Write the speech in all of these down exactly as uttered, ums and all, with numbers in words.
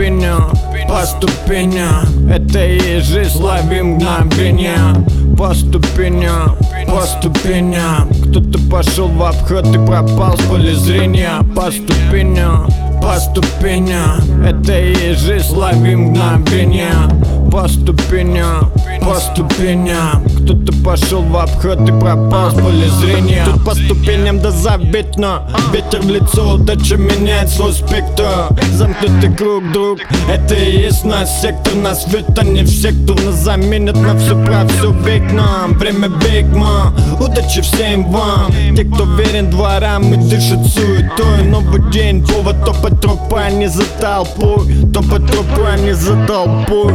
ступеням, по ступеням. Это и есть жизнь, ловим мгновения. По ступеням, по ступеням. Кто-то пошел в обход и пропал с поля зрения. По ступеням, по ступеням. Это и есть жизнь, ловим мгновения. По ступеням, по ступеням. Кто-то пошел в обход и пропал с поля зрения. Тут по ступеням да заветно. Ветер в лицо, удача меняет свой спектр. Замкнутый круг, друг, это и есть наш сектор. Нас ведь они все, кто нас заменит на все про все век нам. Время бигма, удачи всем вам. Те, кто верен дворам и дышит суетой. Новый день, повод топать тропой, а не за толпой. Топать тропой, а не за толпой.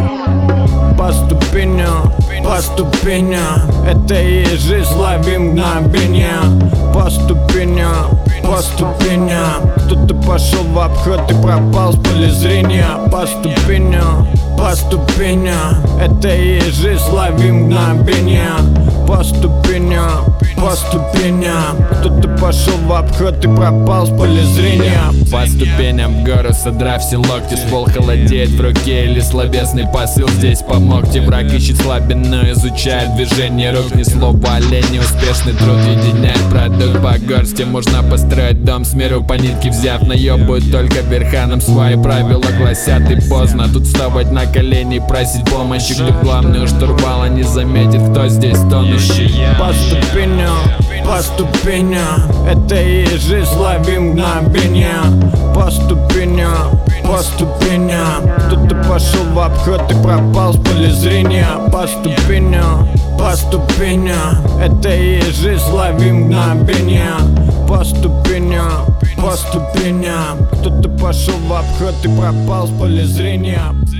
По ступеням, по ступеням. Это и есть жизнь, ловим мгновения. По ступеням, по ступеням. Кто-то пошел в обход и пропал с поля зрения. По ступеням, по ступеням. Это и есть жизнь, ловим мгновения. По ступеням, по ступеням. Кто-то пошел в обход и пропал с поля зрения. По ступеням в гору содрав все локти, ствол холодеет в руке или словесный посыл здесь помогте. Враг ищет слабину, изучает движение рук. Ни слова олень, успешный труд единяет продукт по горсти. Можно построить дом с миру по нитке взяв. Наебывают только верханом, свои правила гласят и поздно тут вставать на колени и просить помощи. Кто главный у штурвала не заметит, кто здесь тонущий. По ступеням, по ступеням. Это и есть жизнь, ловим мгновения. По ступеням, по ступеням. Кто-то пошел в обход и пропал с поля зрения. По ступеням, по ступеням. Это и есть жизнь, ловим мгновения. По ступеням, по ступеням. Кто-то пошел в обход и пропал с поля зрения.